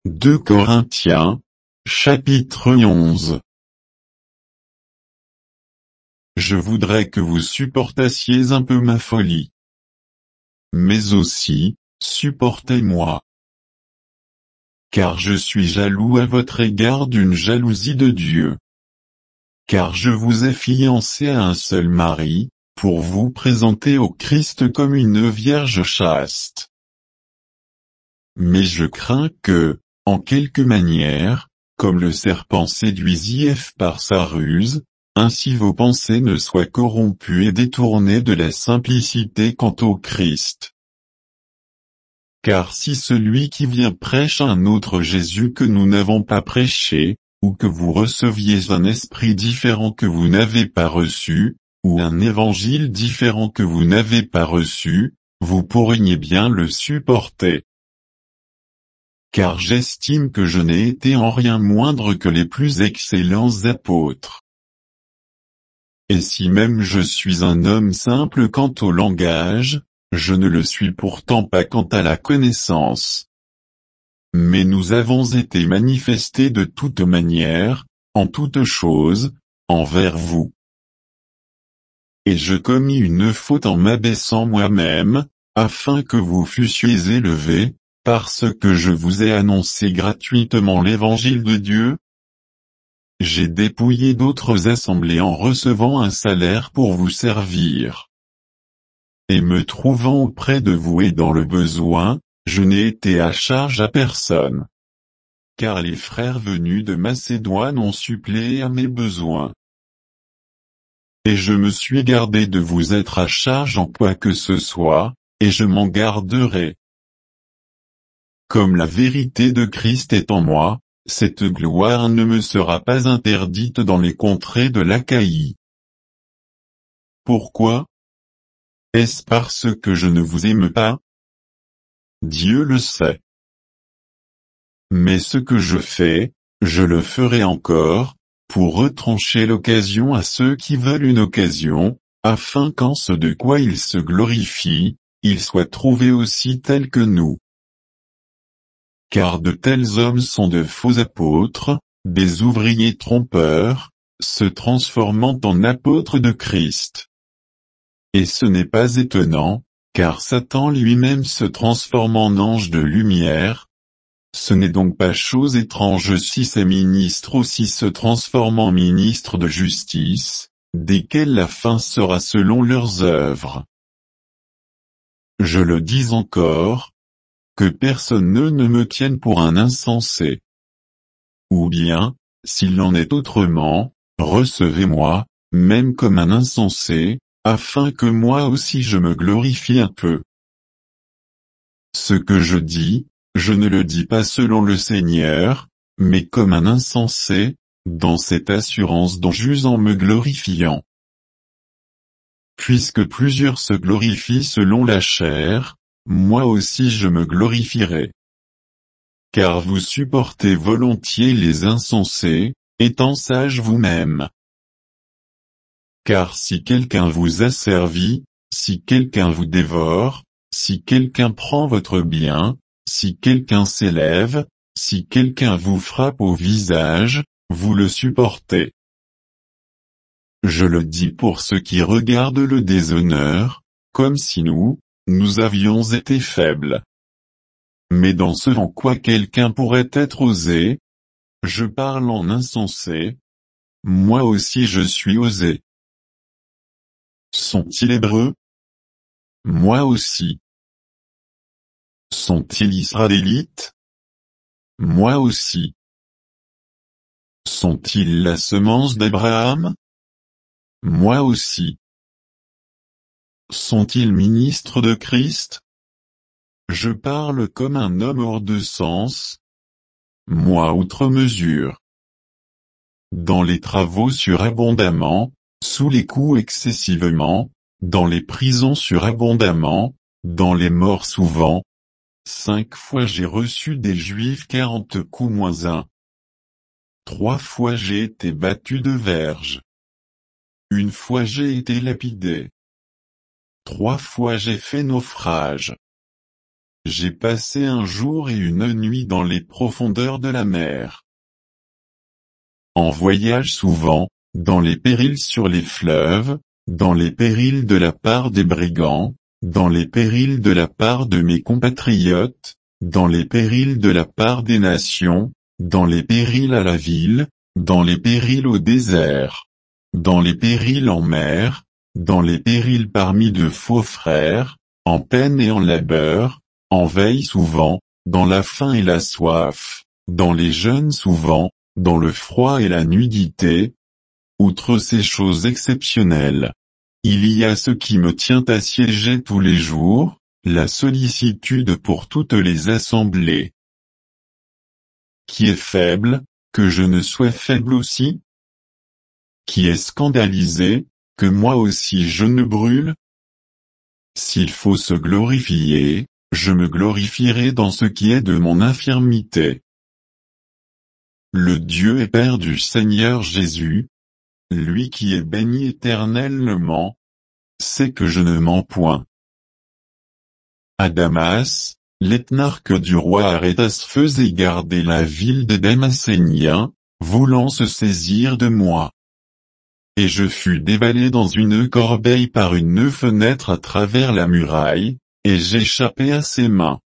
2 Corinthiens, chapitre 11. Je voudrais que vous supportassiez un peu ma folie. Mais aussi, supportez-moi. Car je suis jaloux à votre égard d'une jalousie de Dieu. Car je vous ai fiancé à un seul mari, pour vous présenter au Christ comme une vierge chaste. Mais je crains que, en quelque manière, comme le serpent séduisit Ève par sa ruse, ainsi vos pensées ne soient corrompues et détournées de la simplicité quant au Christ. Car si celui qui vient prêche un autre Jésus que nous n'avons pas prêché, ou que vous receviez un esprit différent que vous n'avez pas reçu, ou un évangile différent que vous n'avez pas reçu, vous pourriez bien le supporter. Car j'estime que je n'ai été en rien moindre que les plus excellents apôtres. Et si même je suis un homme simple quant au langage, je ne le suis pourtant pas quant à la connaissance. Mais nous avons été manifestés de toute manière, en toute chose, envers vous. Et je commis une faute en m'abaissant moi-même, afin que vous fussiez élevés, parce que je vous ai annoncé gratuitement l'évangile de Dieu. J'ai dépouillé d'autres assemblées en recevant un salaire pour vous servir. Et me trouvant auprès de vous et dans le besoin, je n'ai été à charge à personne. Car les frères venus de Macédoine ont suppléé à mes besoins. Et je me suis gardé de vous être à charge en quoi que ce soit, et je m'en garderai. Comme la vérité de Christ est en moi, cette gloire ne me sera pas interdite dans les contrées de l'Achaïe. Pourquoi? Est-ce parce que je ne vous aime pas? Dieu le sait. Mais ce que je fais, je le ferai encore, pour retrancher l'occasion à ceux qui veulent une occasion, afin qu'en ce de quoi ils se glorifient, ils soient trouvés aussi tels que nous. Car de tels hommes sont de faux apôtres, des ouvriers trompeurs, se transformant en apôtres de Christ. Et ce n'est pas étonnant, car Satan lui-même se transforme en ange de lumière. Ce n'est donc pas chose étrange si ces ministres aussi se transforment en ministres de justice, desquels la fin sera selon leurs œuvres. Je le dis encore, que personne ne me tienne pour un insensé. Ou bien, s'il en est autrement, recevez-moi, même comme un insensé, afin que moi aussi je me glorifie un peu. Ce que je dis, je ne le dis pas selon le Seigneur, mais comme un insensé, dans cette assurance dont j'use en me glorifiant. Puisque plusieurs se glorifient selon la chair, moi aussi je me glorifierai. Car vous supportez volontiers les insensés, étant sages vous-même. Car si quelqu'un vous asservit, si quelqu'un vous dévore, si quelqu'un prend votre bien, si quelqu'un s'élève, si quelqu'un vous frappe au visage, vous le supportez. Je le dis pour ceux qui regardent le déshonneur, comme si nous avions été faibles. Mais dans ce en quoi quelqu'un pourrait être osé, je parle en insensé, moi aussi je suis osé. Sont-ils hébreux? Moi aussi. Sont-ils israélites? Moi aussi. Sont-ils la semence d'Abraham? Moi aussi. Sont-ils ministres de Christ? Je parle comme un homme hors de sens. Moi outre mesure. Dans les travaux surabondamment, sous les coups excessivement, dans les prisons surabondamment, dans les morts souvent. 5 fois j'ai reçu des Juifs 40 coups moins 1. 3 fois j'ai été battu de verge. 1 fois j'ai été lapidé. 3 fois j'ai fait naufrage. J'ai passé un jour et une nuit dans les profondeurs de la mer. En voyage souvent, dans les périls sur les fleuves, dans les périls de la part des brigands, dans les périls de la part de mes compatriotes, dans les périls de la part des nations, dans les périls à la ville, dans les périls au désert, dans les périls en mer, dans les périls parmi de faux frères, en peine et en labeur, en veille souvent, dans la faim et la soif, dans les jeûnes souvent, dans le froid et la nudité. Outre ces choses exceptionnelles, il y a ce qui me tient assiégé tous les jours, la sollicitude pour toutes les assemblées. Qui est faible, que je ne sois faible aussi? Qui est scandalisé, que moi aussi je ne brûle? S'il faut se glorifier, je me glorifierai dans ce qui est de mon infirmité. Le Dieu et Père du Seigneur Jésus, lui qui est béni éternellement, sait que je ne mens point. À Damas, l'éthnarque du roi Arétas faisait garder la ville des Damascéniens, voulant se saisir de moi. Et je fus dévalé dans une corbeille par une fenêtre à travers la muraille, et j'échappai à ses mains.